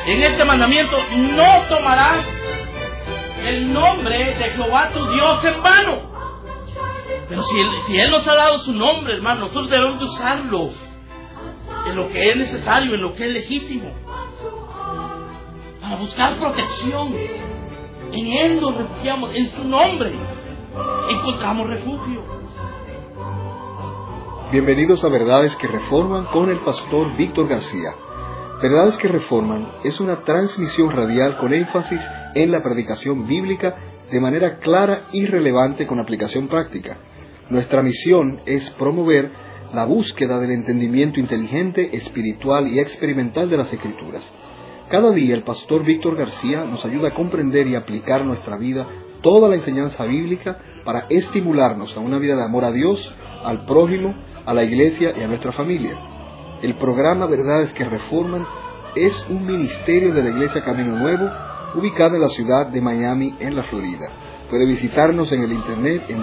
en este mandamiento: no tomarás el nombre de Jehová tu Dios en vano. Pero si Él nos ha dado su nombre, hermano, nosotros debemos de usarlo en lo que es necesario, en lo que es legítimo, para buscar protección. En Él nos refugiamos, en su nombre encontramos refugio. Bienvenidos a Verdades que Reforman con el pastor Víctor García. Verdades que Reforman es una transmisión radial con énfasis en la predicación bíblica de manera clara y relevante con aplicación práctica. Nuestra misión es promover la búsqueda del entendimiento inteligente, espiritual y experimental de las Escrituras. Cada día el pastor Víctor García nos ayuda a comprender y aplicar en nuestra vida toda la enseñanza bíblica para estimularnos a una vida de amor a Dios, al prójimo, a la iglesia y a nuestra familia. El programa Verdades que Reforman es un ministerio de la Iglesia Camino Nuevo, ubicada en la ciudad de Miami, en la Florida. Puede visitarnos en el internet en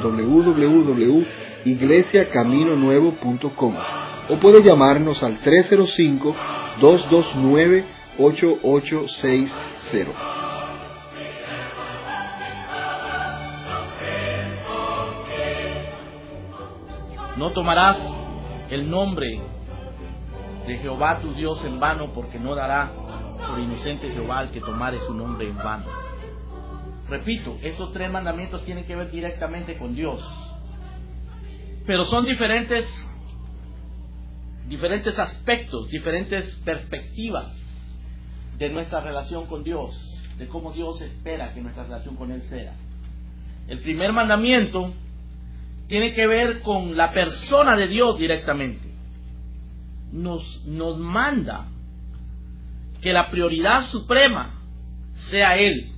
www.iglesiacaminonuevo.com o puede llamarnos al 305-229-8860. No tomarás el nombre de Jehová tu Dios en vano, porque no dará por inocente Jehová al que tomare su nombre en vano. Repito, estos 3 mandamientos tienen que ver directamente con Dios, pero son diferentes aspectos, diferentes perspectivas de nuestra relación con Dios, de cómo Dios espera que nuestra relación con Él sea. El primer mandamiento tiene que ver con la persona de Dios directamente. Nos manda que la prioridad suprema sea Él,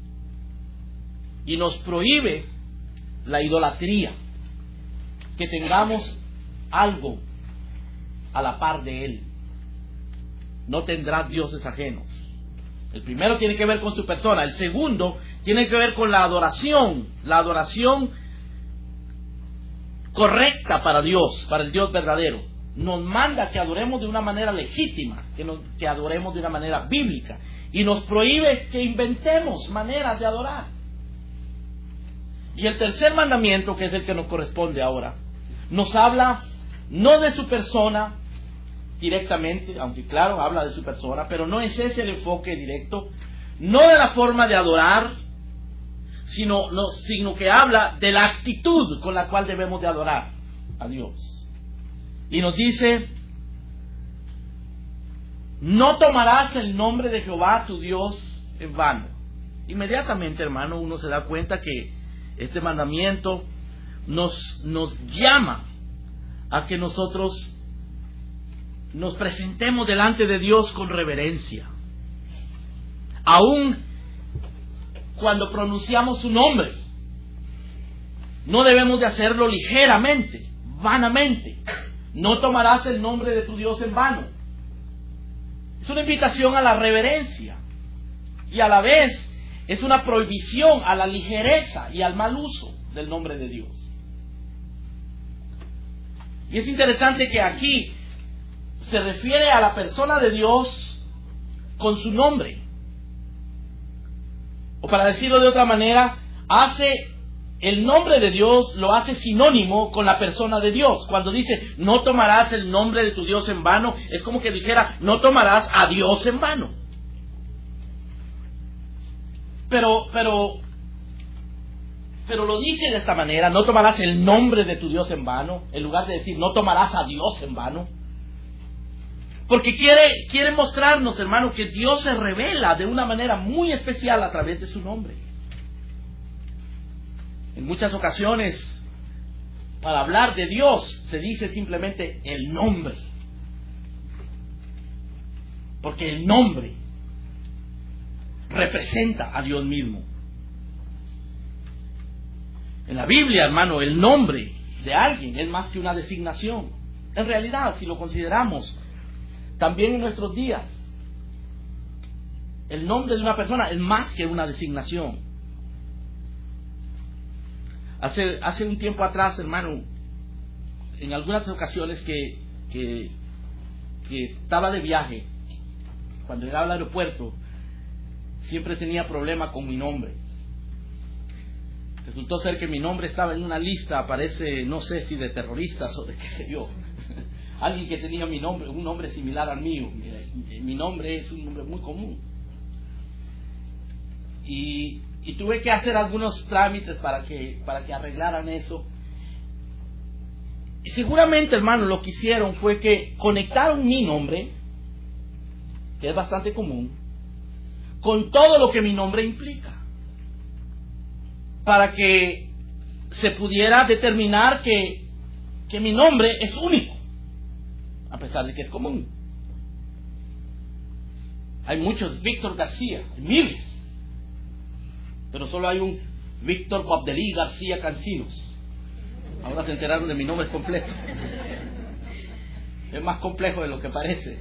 y nos prohíbe la idolatría, que tengamos algo a la par de Él. No tendrás dioses ajenos. El primero tiene que ver con su persona. El segundo tiene que ver con la adoración correcta para Dios, para el Dios verdadero. Nos manda que adoremos de una manera legítima, que adoremos de una manera bíblica, y nos prohíbe que inventemos maneras de adorar. Y el tercer mandamiento, que es el que nos corresponde ahora, nos habla no de su persona directamente, aunque claro, habla de su persona, pero no es ese el enfoque directo, no de la forma de adorar, sino que habla de la actitud con la cual debemos de adorar a Dios. Y nos dice: no tomarás el nombre de Jehová tu Dios en vano. Inmediatamente, hermano, uno se da cuenta que este mandamiento nos llama a que nosotros nos presentemos delante de Dios con reverencia. Aún cuando pronunciamos su nombre, no debemos de hacerlo ligeramente, vanamente. No tomarás el nombre de tu Dios en vano. Es una invitación a la reverencia, y a la vez es una prohibición a la ligereza y al mal uso del nombre de Dios. Y es interesante que aquí se refiere a la persona de Dios con su nombre. O para decirlo de otra manera, el nombre de Dios lo hace sinónimo con la persona de Dios. Cuando dice: no tomarás el nombre de tu Dios en vano, es como que dijera: no tomarás a Dios en vano. Pero lo dice de esta manera: no tomarás el nombre de tu Dios en vano, en lugar de decir: no tomarás a Dios en vano. Porque quiere mostrarnos, hermano, que Dios se revela de una manera muy especial a través de su nombre. En muchas ocasiones, para hablar de Dios, se dice simplemente el nombre. Porque el nombre representa a Dios mismo. En la Biblia, hermano, el nombre de alguien es más que una designación. En realidad, si lo consideramos, también en nuestros días, el nombre de una persona es más que una designación. Hace un tiempo atrás, hermano, en algunas ocasiones que estaba de viaje, cuando llegaba al aeropuerto, siempre tenía problema con mi nombre. Resultó ser que mi nombre estaba en una lista, aparece, no sé si de terroristas o de qué sé yo. Alguien que tenía mi nombre, un nombre similar al mío. Mi nombre es un nombre muy común. Y tuve que hacer algunos trámites para que arreglaran eso. Y seguramente, hermano, lo que hicieron fue que conectaron mi nombre, que es bastante común, con todo lo que mi nombre implica, para que se pudiera determinar que mi nombre es único, a pesar de que es común. Hay muchos Víctor García, miles, pero solo hay un Víctor Bobdelí García Cancinos. Ahora se enteraron de mi nombre completo. Es más complejo de lo que parece.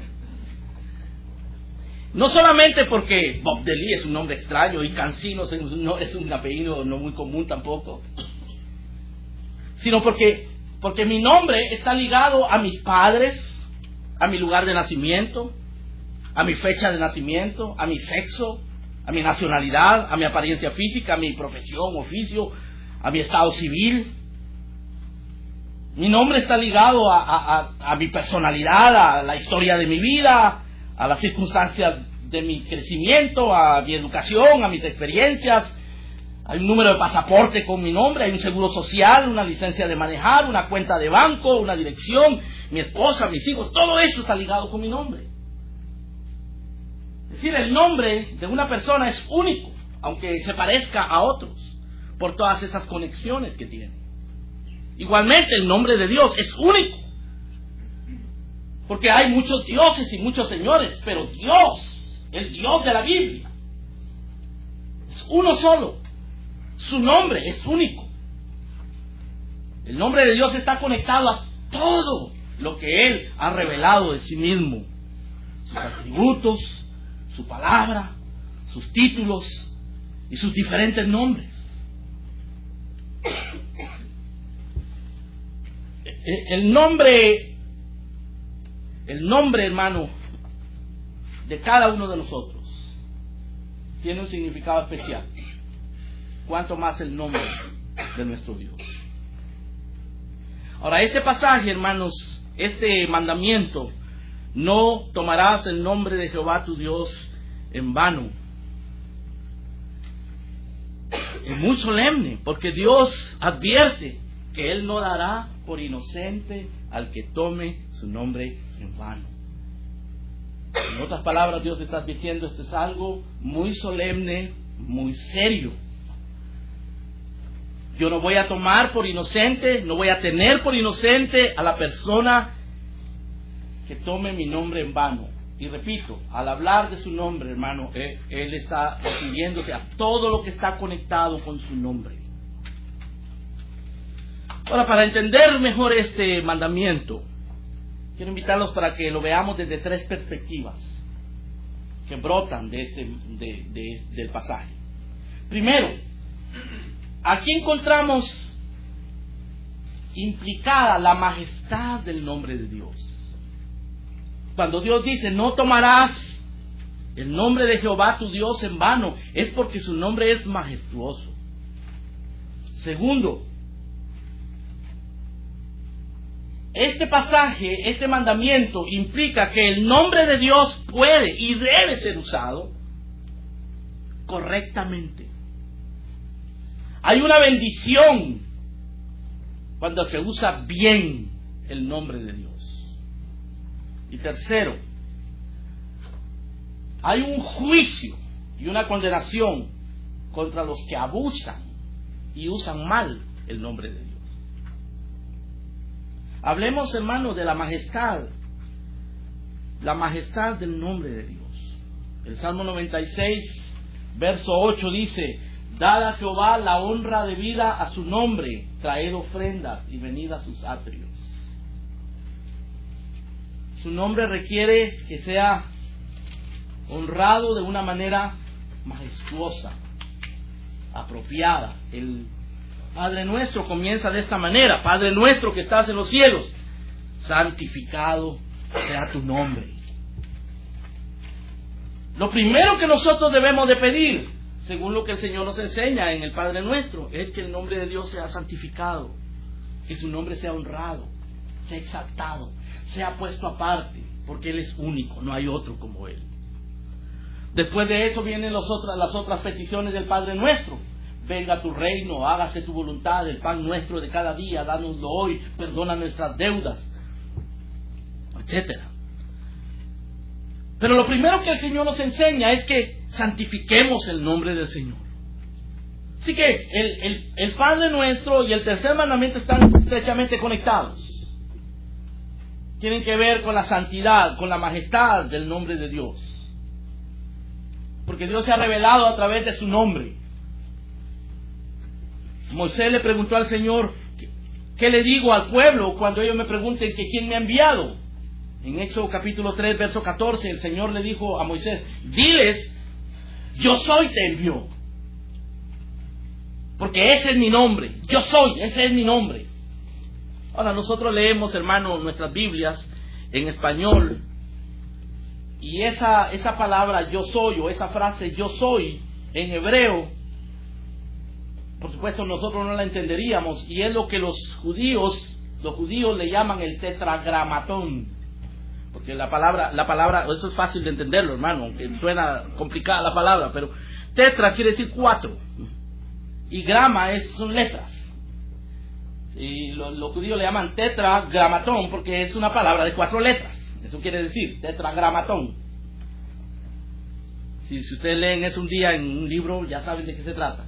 No solamente porque Bobdelí es un nombre extraño y Cancinos es un apellido no muy común tampoco, sino porque mi nombre está ligado a mis padres, a mi lugar de nacimiento, a mi fecha de nacimiento, a mi sexo, a mi nacionalidad, a mi apariencia física, a mi profesión, oficio, a mi estado civil. Mi nombre está ligado a mi personalidad, a la historia de mi vida, a las circunstancias de mi crecimiento, a mi educación, a mis experiencias. Hay un número de pasaporte con mi nombre, hay un seguro social, una licencia de manejar, una cuenta de banco, una dirección, mi esposa, mis hijos, todo eso está ligado con mi nombre. Es decir, el nombre de una persona es único, aunque se parezca a otros, por todas esas conexiones que tiene. Igualmente, el nombre de Dios es único, porque hay muchos dioses y muchos señores, pero Dios, el Dios de la Biblia, es uno solo. Su nombre es único. El nombre de Dios está conectado a todo lo que Él ha revelado de sí mismo, sus atributos, su palabra, sus títulos y sus diferentes nombres. El nombre, hermano, de cada uno de nosotros tiene un significado especial. Cuanto más el nombre de nuestro Dios. Ahora, este pasaje, hermanos, este mandamiento, no tomarás el nombre de Jehová tu Dios en vano. Es muy solemne, porque Dios advierte que Él no dará por inocente al que tome su nombre en vano. En otras palabras, Dios está advirtiendo, esto es algo muy solemne, muy serio. Yo no voy a tomar por inocente, no voy a tener por inocente a la persona que tome mi nombre en vano. Y repito, al hablar de su nombre, hermano, Él está refiriéndose a todo lo que está conectado con su nombre. Ahora, para entender mejor este mandamiento, quiero invitarlos para que lo veamos desde tres perspectivas que brotan del pasaje. Primero, aquí encontramos implicada la majestad del nombre de Dios. Cuando Dios dice, no tomarás el nombre de Jehová tu Dios en vano, es porque su nombre es majestuoso. Segundo, este pasaje, este mandamiento implica que el nombre de Dios puede y debe ser usado correctamente. Hay una bendición cuando se usa bien el nombre de Dios. Y tercero, hay un juicio y una condenación contra los que abusan y usan mal el nombre de Dios. Hablemos, hermanos, de la majestad del nombre de Dios. El Salmo 96, verso 8 dice, dad a Jehová la honra debida a su nombre, traed ofrendas y venid a sus atrios. Su nombre requiere que sea honrado de una manera majestuosa, apropiada. El Padre nuestro comienza de esta manera: Padre nuestro que estás en los cielos, santificado sea tu nombre. Lo primero que nosotros debemos de pedir, según lo que el Señor nos enseña en el Padre Nuestro, es que el nombre de Dios sea santificado, que su nombre sea honrado, sea exaltado, sea puesto aparte, porque Él es único, no hay otro como Él. Después de eso vienen las otras peticiones del Padre Nuestro. Venga tu reino, hágase tu voluntad, el pan nuestro de cada día, dánoslo hoy, perdona nuestras deudas, etcétera. Pero lo primero que el Señor nos enseña es que santifiquemos el nombre del Señor. Así que el Padre Nuestro y el tercer mandamiento están estrechamente conectados. Tienen que ver con la santidad, con la majestad del nombre de Dios. Porque Dios se ha revelado a través de su nombre. Moisés le preguntó al Señor, ¿qué le digo al pueblo cuando ellos me pregunten que quién me ha enviado? En Éxodo capítulo 3, verso 14, el Señor le dijo a Moisés, diles, yo soy te envió. Porque ese es mi nombre, yo soy, ese es mi nombre. Ahora nosotros leemos, hermano, nuestras Biblias en español, y esa palabra yo soy, o esa frase yo soy, en hebreo, por supuesto nosotros no la entenderíamos, y es lo que los judíos le llaman el tetragramatón. Porque la palabra, eso es fácil de entenderlo, hermano, aunque suena complicada la palabra, pero tetra quiere decir 4, y grama son letras. Y los judíos le llaman tetragramatón porque es una palabra de 4 letras. Eso quiere decir tetragramatón. Si ustedes leen eso un día en un libro, ya saben de qué se trata.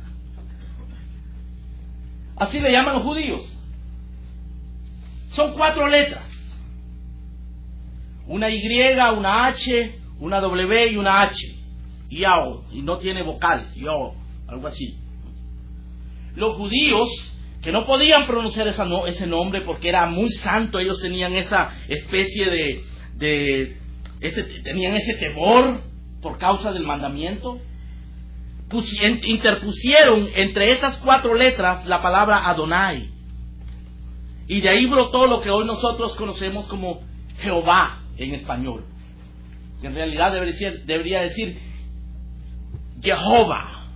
Así le llaman los judíos. Son 4 letras. Una Y, una H, una W y una H. Yao, y no tiene vocales, yo, algo así. Los judíos, que no podían pronunciar ese nombre porque era muy santo, ellos tenían esa especie tenían ese temor por causa del mandamiento, interpusieron entre esas 4 letras la palabra Adonai, y de ahí brotó lo que hoy nosotros conocemos como Jehová en español, que en realidad debería decir Jehová.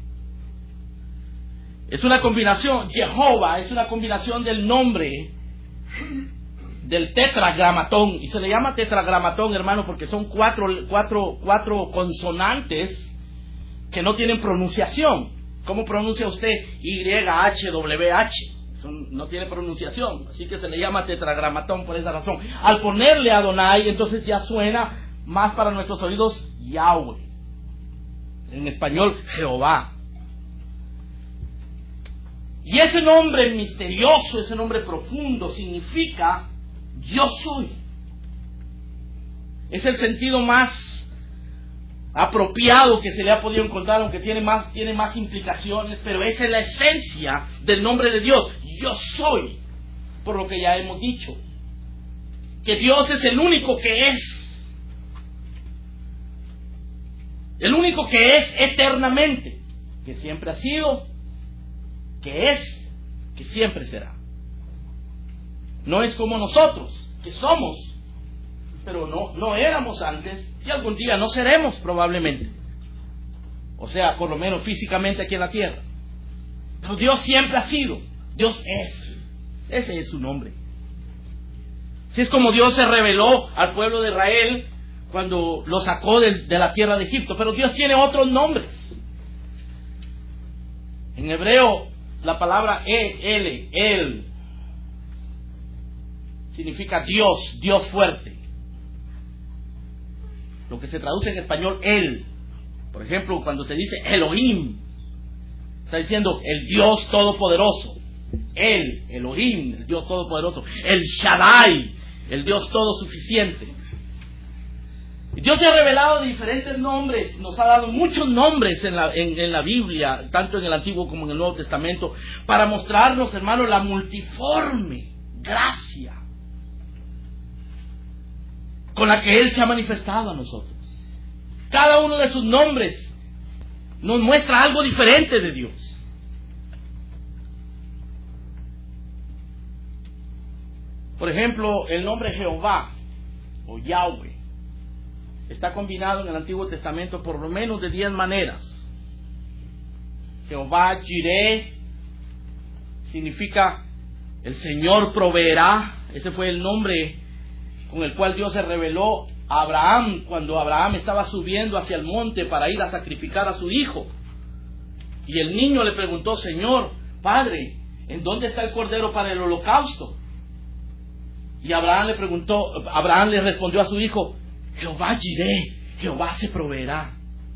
Es una combinación, Jehová es una combinación del nombre del tetragramatón, y se le llama tetragramatón, hermano, porque son cuatro consonantes que no tienen pronunciación. ¿Cómo pronuncia usted YHWH? No tiene pronunciación, así que se le llama tetragramatón por esa razón. Al ponerle Adonai, entonces ya suena más para nuestros oídos Yahweh, en español Jehová. Y ese nombre misterioso, ese nombre profundo, significa yo soy. Es el sentido más apropiado que se le ha podido encontrar, aunque tiene más implicaciones, pero esa es la esencia del nombre de Dios. Yo soy, por lo que ya hemos dicho, que Dios es el único que es, el único que es eternamente, que siempre ha sido, que es, que siempre será. No es como nosotros, que somos, pero no éramos antes, y algún día no seremos probablemente. O sea, por lo menos físicamente aquí en la tierra. Pero Dios siempre ha sido, Dios es. Ese es su nombre. Así es como Dios se reveló al pueblo de Israel cuando lo sacó de la tierra de Egipto. Pero Dios tiene otros nombres. En hebreo, la palabra El significa Dios, Dios fuerte. Lo que se traduce en español El. Por ejemplo, cuando se dice Elohim, está diciendo el Dios todopoderoso. Elohim, el Dios todopoderoso. El Shaddai, el Dios todo suficiente. Y Dios se ha revelado de diferentes nombres, nos ha dado muchos nombres en la Biblia, tanto en el Antiguo como en el Nuevo Testamento, para mostrarnos, hermanos, la multiforme gracia con la que Él se ha manifestado a nosotros. Cada uno de sus nombres nos muestra algo diferente de Dios. Por ejemplo, el nombre Jehová o Yahweh está combinado en el Antiguo Testamento por lo menos de 10 maneras. Jehová Jireh significa el Señor proveerá. Ese fue el nombre con el cual Dios se reveló a Abraham cuando Abraham estaba subiendo hacia el monte para ir a sacrificar a su hijo. Y el niño le preguntó: Señor, Padre, ¿en dónde está el cordero para el holocausto? Y Abraham le respondió a su hijo: Jehová Jireh, Jehová se proveerá.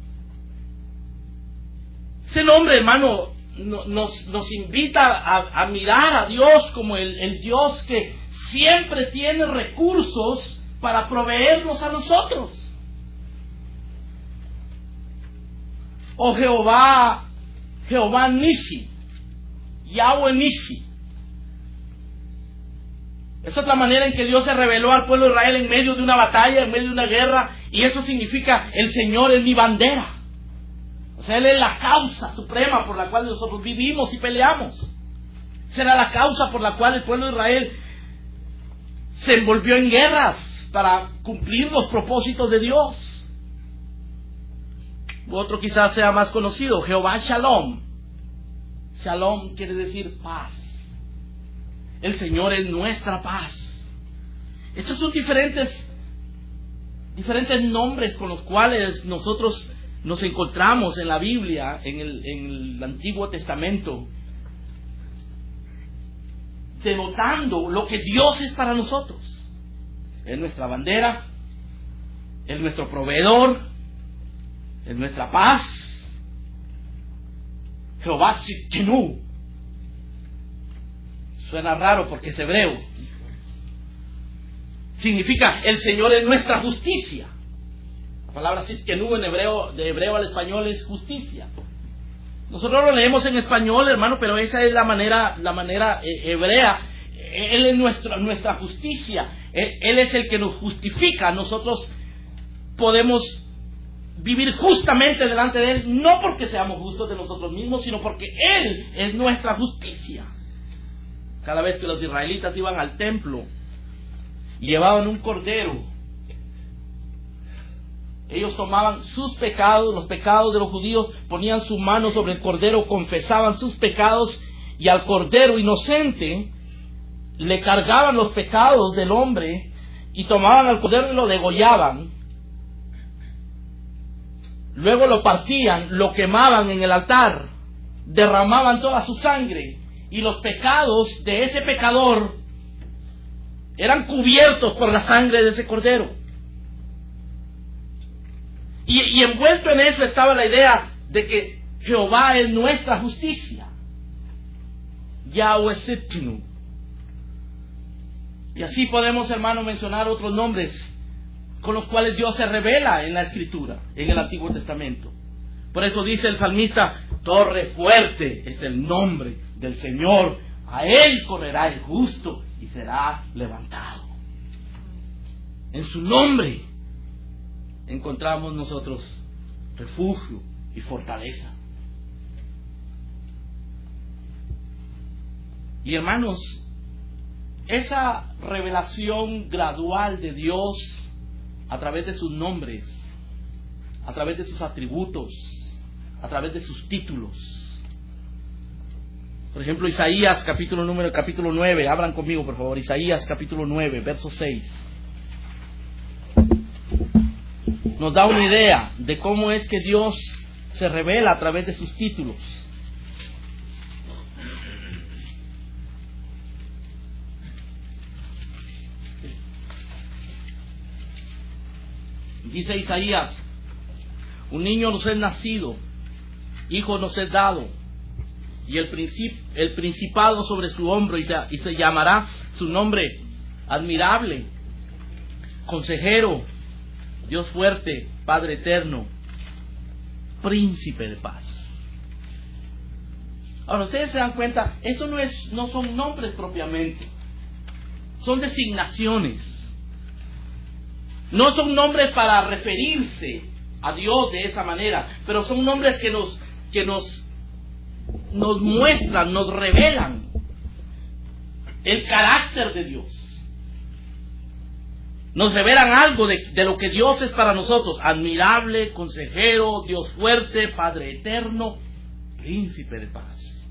Ese nombre, hermano, nos invita a mirar a Dios como el Dios que siempre tiene recursos para proveernos a nosotros. O Jehová Nisi, Yahweh Nisi. Esa es la manera en que Dios se reveló al pueblo de Israel en medio de una batalla, en medio de una guerra, y eso significa: el Señor es mi bandera. O sea, Él es la causa suprema por la cual nosotros vivimos y peleamos. Esa era la causa por la cual el pueblo de Israel se envolvió en guerras para cumplir los propósitos de Dios. Otro quizás sea más conocido: Jehová Shalom. Shalom quiere decir paz. El Señor es nuestra paz. Estos son diferentes nombres con los cuales nosotros nos encontramos en la Biblia, en el Antiguo Testamento, denotando lo que Dios es para nosotros. Es nuestra bandera, es nuestro proveedor, es nuestra paz. Jehová Tsidkenu. Suena raro porque es hebreo. Significa: el Señor es nuestra justicia. La palabra Tsidkenu en hebreo, de hebreo al español, es justicia. Nosotros lo leemos en español, hermano, pero esa es la manera hebrea. Él es nuestra justicia. Él es el que nos justifica. Nosotros podemos vivir justamente delante de Él, no porque seamos justos de nosotros mismos, sino porque Él es nuestra justicia. Cada vez que los israelitas iban al templo y llevaban un cordero, ellos tomaban sus pecados, los pecados de los judíos, ponían su mano sobre el cordero, confesaban sus pecados, y al cordero inocente le cargaban los pecados del hombre, y tomaban al cordero y lo degollaban. Luego lo partían, lo quemaban en el altar, derramaban toda su sangre, y los pecados de ese pecador eran cubiertos por la sangre de ese cordero. Y envuelto en eso estaba la idea de que Jehová es nuestra justicia. Yahweh Tsidkenu. Y así podemos, hermano, mencionar otros nombres con los cuales Dios se revela en la Escritura, en el Antiguo Testamento. Por eso dice el salmista: torre fuerte es el nombre del Señor, a Él correrá el justo y será levantado. En su nombre encontramos nosotros refugio y fortaleza. Y hermanos, esa revelación gradual de Dios a través de sus nombres, a través de sus atributos, a través de sus títulos. Por ejemplo, Isaías capítulo 9, abran conmigo por favor, Isaías capítulo 9, verso 6. Nos da una idea de cómo es que Dios se revela a través de sus títulos. Dice Isaías: un niño nos es nacido, hijo nos es dado, y el principado sobre su hombro, y se llamará su nombre admirable, consejero, Dios fuerte, Padre eterno, príncipe de paz. Ahora, ustedes se dan cuenta, eso no son nombres propiamente, son designaciones. No son nombres para referirse a Dios de esa manera, pero son nombres que nos muestran, nos revelan el carácter de Dios. nos revelan algo de lo que Dios es para nosotros. Admirable, consejero, Dios fuerte, Padre eterno, príncipe de paz.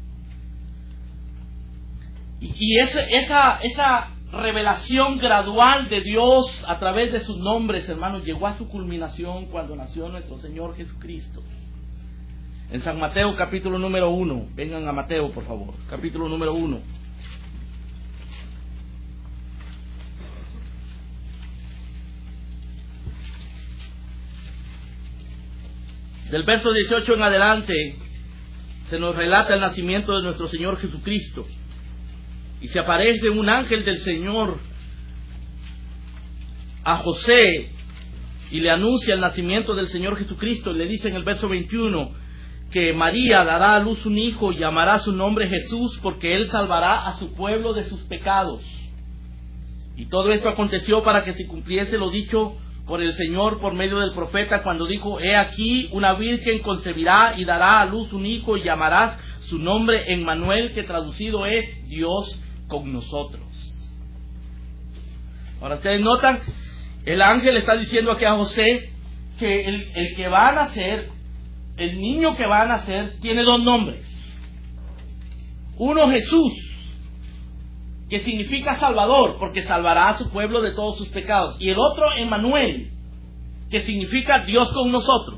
Y esa revelación gradual de Dios a través de sus nombres, hermanos, llegó a su culminación cuando nació nuestro Señor Jesucristo. En San Mateo capítulo número 1, vengan a Mateo por favor, capítulo número 1. Del verso 18 en adelante se nos relata el nacimiento de nuestro Señor Jesucristo. Y se aparece un ángel del Señor a José y le anuncia el nacimiento del Señor Jesucristo. Y le dice en el verso 21 que María dará a luz un hijo y llamará su nombre Jesús, porque él salvará a su pueblo de sus pecados. Y todo esto aconteció para que se cumpliese lo dicho por el Señor por medio del profeta, cuando dijo: he aquí, una virgen concebirá y dará a luz un hijo y llamarás su nombre Emmanuel, que traducido es Dios con nosotros. Ahora ustedes notan, el ángel está diciendo aquí a José que el que va a nacer, el niño que va a nacer, tiene dos nombres. Uno, Jesús, que significa Salvador, porque salvará a su pueblo de todos sus pecados. Y el otro, Emmanuel, que significa Dios con nosotros.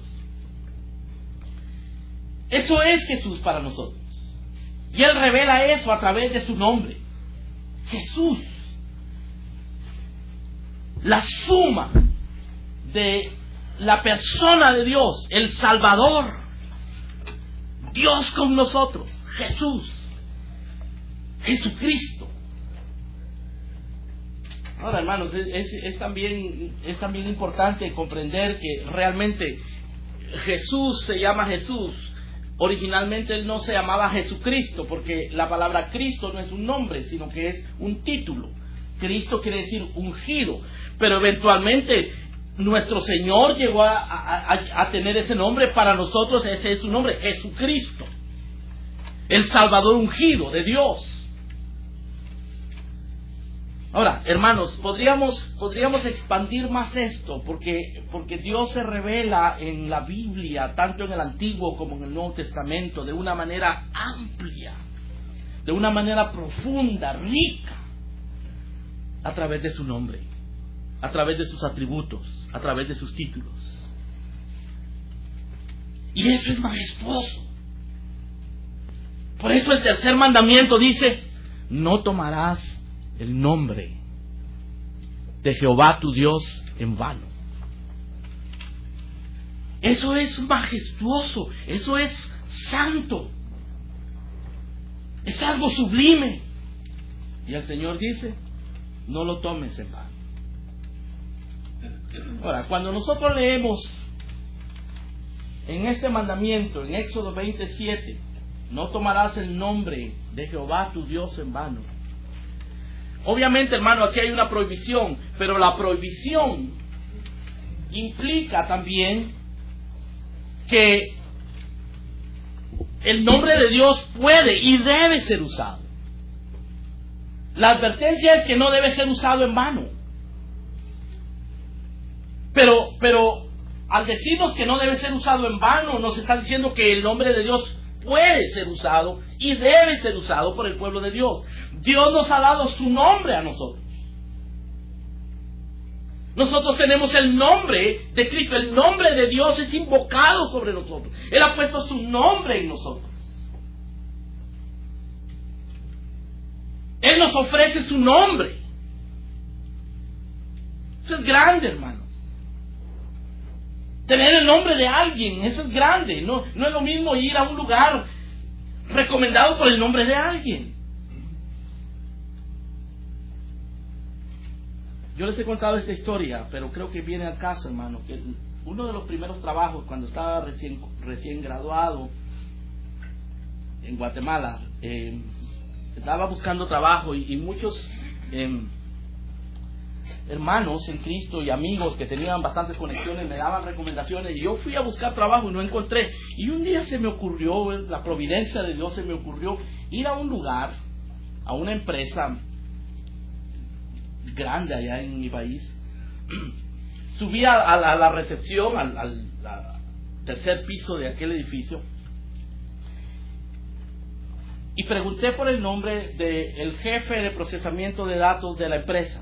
Eso es Jesús para nosotros. Y Él revela eso a través de su nombre. Jesús. La suma de la persona de Dios, el Salvador. Dios con nosotros. Jesús. Jesucristo. Ahora, hermanos, es también importante comprender que realmente Jesús se llama Jesús. Originalmente Él no se llamaba Jesucristo, porque la palabra Cristo no es un nombre, sino que es un título. Cristo quiere decir ungido. Pero eventualmente nuestro Señor llegó a tener ese nombre. Para nosotros ese es su nombre, Jesucristo. El Salvador ungido de Dios. Ahora, hermanos, podríamos expandir más esto, porque Dios se revela en la Biblia, tanto en el Antiguo como en el Nuevo Testamento, de una manera amplia, de una manera profunda, rica, a través de su nombre, a través de sus atributos, a través de sus títulos. Y eso es majestuoso. Por eso el tercer mandamiento dice: no tomarás el nombre de Jehová tu Dios en vano. Eso es majestuoso, eso es santo, es algo sublime. Y el Señor dice: no lo tomes en vano. Ahora, cuando nosotros leemos en este mandamiento, en Éxodo 27, no tomarás el nombre de Jehová tu Dios en vano. Obviamente, hermano, aquí hay una prohibición, pero la prohibición implica también que el nombre de Dios puede y debe ser usado. La advertencia es que no debe ser usado en vano. Pero al decirnos que no debe ser usado en vano, nos está diciendo que el nombre de Dios puede ser usado y debe ser usado por el pueblo de Dios. Dios nos ha dado su nombre a nosotros. Nosotros tenemos el nombre de Cristo. El nombre de Dios es invocado sobre nosotros. Él ha puesto su nombre en nosotros. Él nos ofrece su nombre. Eso es grande, hermanos. Tener el nombre de alguien, eso es grande. No es lo mismo ir a un lugar recomendado por el nombre de alguien. Yo les he contado esta historia, pero creo que viene al caso, hermano, que uno de los primeros trabajos, cuando estaba recién graduado en Guatemala, estaba buscando trabajo y muchos hermanos en Cristo y amigos que tenían bastantes conexiones me daban recomendaciones, y yo fui a buscar trabajo y no encontré. Y un día se me ocurrió, la providencia de Dios se me ocurrió ir a un lugar, a una empresa grande allá en mi país, subí a la recepción, al tercer piso de aquel edificio, y pregunté por el nombre del jefe de procesamiento de datos de la empresa.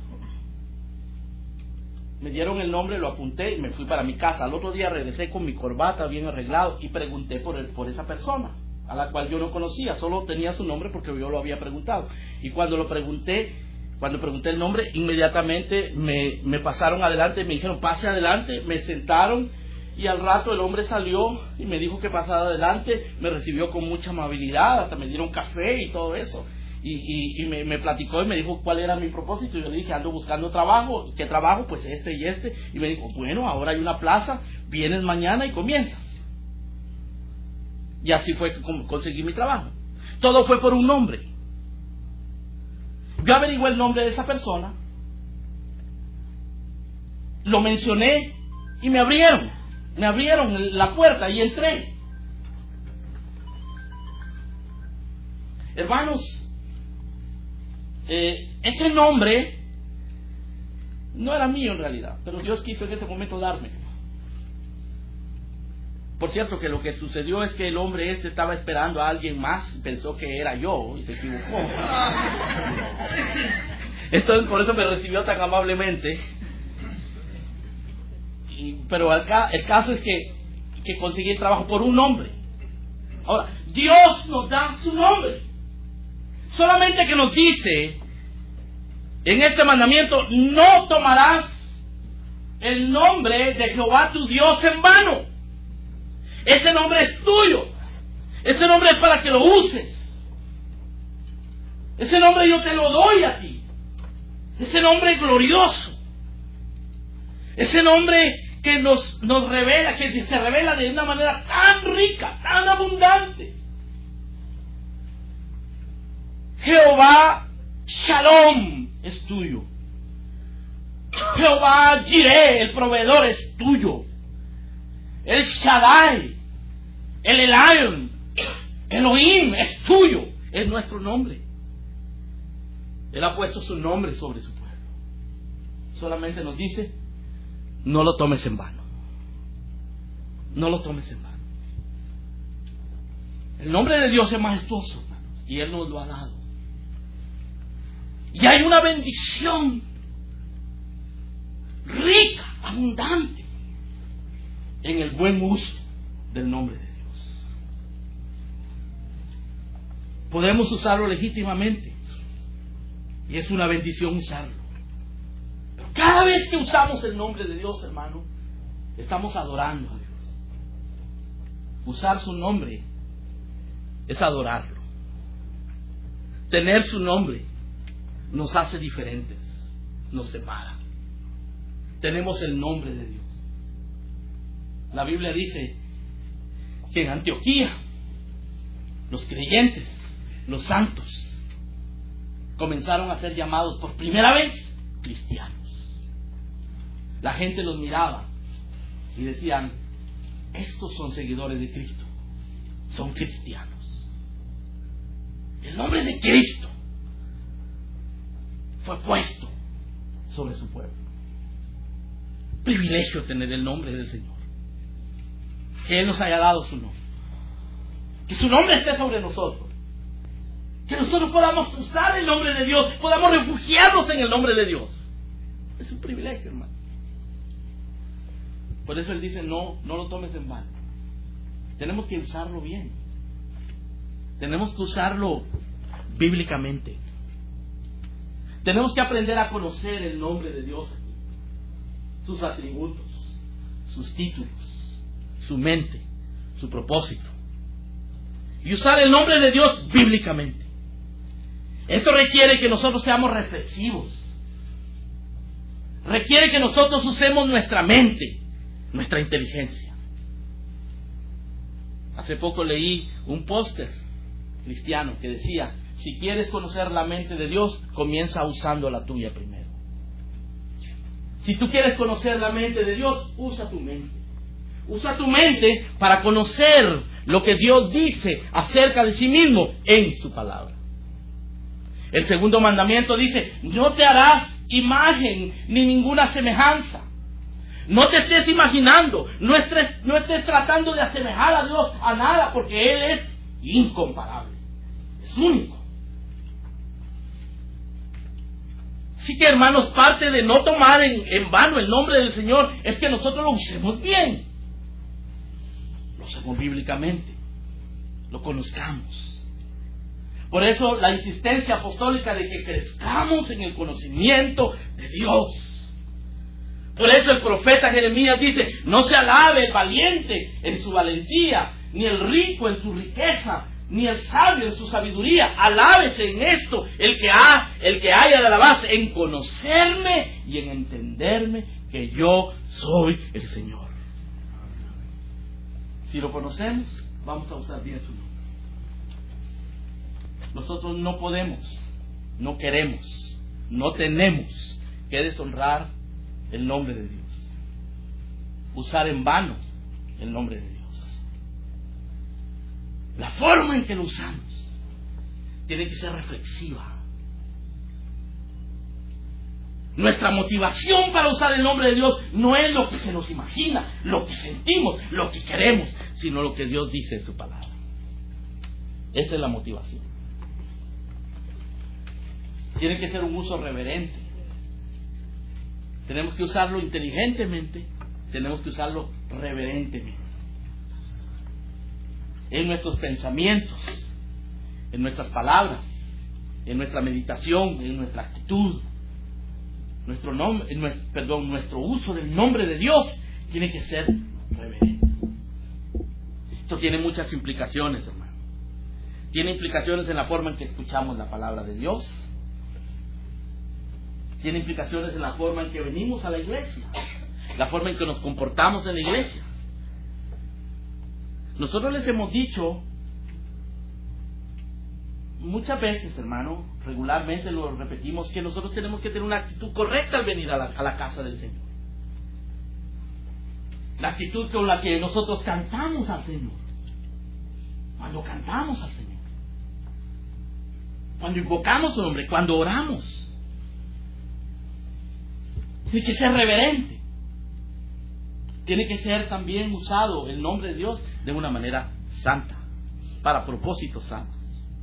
Me dieron el nombre, lo apunté y me fui para mi casa. Al otro día regresé con mi corbata bien arreglado y pregunté por esa persona, a la cual yo no conocía, solo tenía su nombre porque yo lo había preguntado. Y cuando pregunté el nombre, inmediatamente me pasaron adelante, me dijeron pase adelante, me sentaron y al rato el hombre salió y me dijo que pasara adelante, me recibió con mucha amabilidad, hasta me dieron café y todo eso. Y me platicó y me dijo cuál era mi propósito. Y yo le dije, ando buscando trabajo. ¿Qué trabajo? Pues este y este. Y me dijo, bueno, ahora hay una plaza, vienes mañana y comienzas. Y así fue que conseguí mi trabajo. Todo fue por un nombre. Yo averigué el nombre de esa persona, lo mencioné y me abrieron la puerta y entré. Hermanos, ese nombre no era mío en realidad, pero Dios quiso en ese momento darme. Por cierto, que lo que sucedió es que el hombre estaba esperando a alguien más, pensó que era yo y se equivocó. Entonces, por eso me recibió tan amablemente. Pero el caso es que conseguí el trabajo por un nombre. Ahora, Dios nos da su nombre. Solamente que nos dice en este mandamiento, no tomarás el nombre de Jehová tu Dios en vano. Ese nombre es tuyo. Ese nombre es para que lo uses. Ese nombre yo te lo doy a ti. Ese nombre glorioso. Ese nombre que nos revela, que se revela de una manera tan rica, tan abundante. Jehová Shalom es tuyo. Jehová Jireh, el proveedor, es tuyo. El Shaddai, el Elion, Elohim es tuyo. Es nuestro nombre. Él ha puesto su nombre sobre su pueblo. Solamente nos dice, no lo tomes en vano. No lo tomes en vano. El nombre de Dios es majestuoso, hermanos, y Él nos lo ha dado. Y hay una bendición rica, abundante, en el buen uso del nombre de Dios. Podemos usarlo legítimamente y es una bendición usarlo. Pero cada vez que usamos el nombre de Dios, hermano, estamos adorando a Dios. Usar su nombre es adorarlo. Tener su nombre nos hace diferentes, nos separa. Tenemos el nombre de Dios. La Biblia dice que en Antioquía los creyentes, los santos, comenzaron a ser llamados por primera vez cristianos. La gente los miraba y decían, estos son seguidores de Cristo, son cristianos. El nombre de Cristo fue puesto sobre su pueblo. Privilegio tener el nombre del Señor. Que Él nos haya dado su nombre. Que su nombre esté sobre nosotros. Que nosotros podamos usar el nombre de Dios, podamos refugiarnos en el nombre de Dios. Es un privilegio, hermano. Por eso Él dice, no lo tomes en vano. Tenemos que usarlo bien. Tenemos que usarlo bíblicamente. Tenemos que aprender a conocer el nombre de Dios aquí. Sus atributos, sus títulos, su mente, su propósito. Y usar el nombre de Dios bíblicamente. Esto requiere que nosotros seamos reflexivos. Requiere que nosotros usemos nuestra mente, nuestra inteligencia. Hace poco leí un póster cristiano que decía, si quieres conocer la mente de Dios, comienza usando la tuya primero. Si tú quieres conocer la mente de Dios, usa tu mente. Usa tu mente para conocer lo que Dios dice acerca de sí mismo en su palabra. El segundo mandamiento dice, no te harás imagen ni ninguna semejanza. No te estés imaginando, no estés tratando de asemejar a Dios a nada, porque Él es incomparable, es único. Así que, hermanos, parte de no tomar en vano el nombre del Señor es que nosotros lo usemos bien, lo usemos bíblicamente, lo conozcamos. Por eso la insistencia apostólica de que crezcamos en el conocimiento de Dios. Por eso el profeta Jeremías dice: no se alabe el valiente en su valentía, ni el rico en su riqueza, ni el sabio en su sabiduría. Alábese en esto el que haya de alabarse, en conocerme y en entenderme que yo soy el Señor. Si lo conocemos, vamos a usar bien su nombre. Nosotros no podemos, no queremos, no tenemos que deshonrar el nombre de Dios, usar en vano el nombre de Dios. La forma en que lo usamos tiene que ser reflexiva. Nuestra motivación para usar el nombre de Dios no es lo que se nos imagina, lo que sentimos, lo que queremos, sino lo que Dios dice en su palabra. Esa es la motivación. Tiene que ser un uso reverente. Tenemos que usarlo inteligentemente, tenemos que usarlo reverentemente. En nuestros pensamientos, en nuestras palabras, en nuestra meditación, en nuestra actitud. Nuestro uso del nombre de Dios tiene que ser reverente. Esto tiene muchas implicaciones, hermano. Tiene implicaciones en la forma en que escuchamos la palabra de Dios. Tiene implicaciones en la forma en que venimos a la iglesia, la forma en que nos comportamos en la iglesia. Nosotros les hemos dicho muchas veces, hermano, regularmente lo repetimos, que nosotros tenemos que tener una actitud correcta al venir a la casa del Señor. La actitud con la que nosotros cantamos al Señor. Cuando cantamos al Señor. Cuando invocamos su nombre, cuando oramos. Tiene que ser reverente. Tiene que ser también usado el nombre de Dios de una manera santa, para propósitos santos.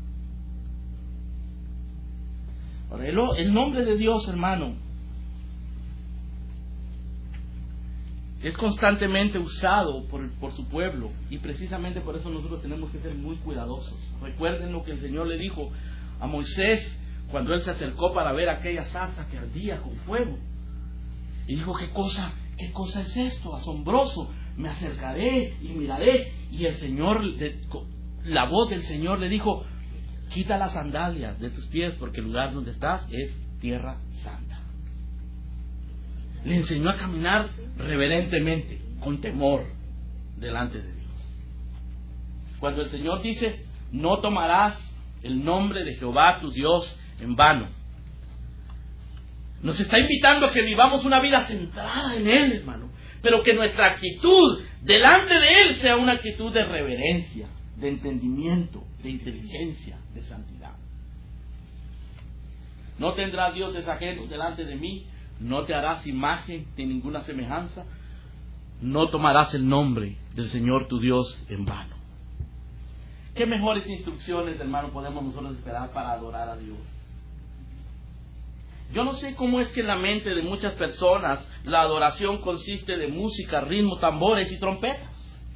Ahora, el nombre de Dios, hermano, es constantemente usado por su pueblo, y precisamente por eso nosotros tenemos que ser muy cuidadosos. Recuerden lo que el Señor le dijo a Moisés cuando él se acercó para ver aquella zarza que ardía con fuego. Y dijo: ¿qué cosa es esto? Asombroso. Me acercaré y miraré. Y el Señor, la voz del Señor le dijo: quita las sandalias de tus pies, porque el lugar donde estás es tierra santa. Le enseñó a caminar reverentemente, con temor, delante de Dios. Cuando el Señor dice: no tomarás el nombre de Jehová tu Dios en vano, nos está invitando a que vivamos una vida centrada en Él, hermano. Pero que nuestra actitud delante de Él sea una actitud de reverencia, de entendimiento, de inteligencia, de santidad. No tendrás dioses ajenos delante de mí, no te harás imagen de ninguna semejanza, no tomarás el nombre del Señor tu Dios en vano. ¿Qué mejores instrucciones, hermano, podemos nosotros esperar para adorar a Dios? Yo no sé cómo es que en la mente de muchas personas la adoración consiste de música, ritmo, tambores y trompetas.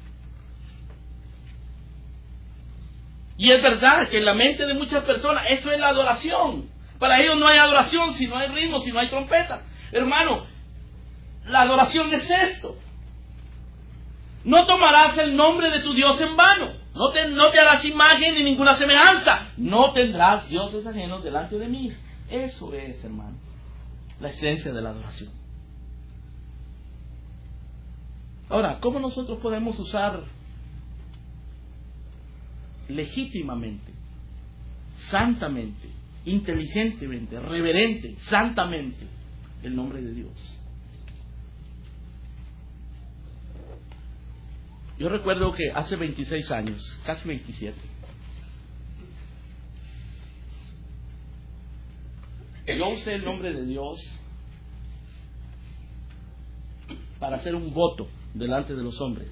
Y es verdad que en la mente de muchas personas eso es la adoración. Para ellos no hay adoración si no hay ritmo, si no hay trompeta. Hermano, la adoración es esto. No tomarás el nombre de tu Dios en vano. No te harás imagen ni ninguna semejanza. No tendrás dioses ajenos delante de mí. Eso es, hermano, la esencia de la adoración. Ahora, ¿cómo nosotros podemos usar legítimamente, santamente, inteligentemente, reverente, santamente el nombre de Dios? Yo recuerdo que hace 26 años, casi 27, yo usé el nombre de Dios para hacer un voto delante de los hombres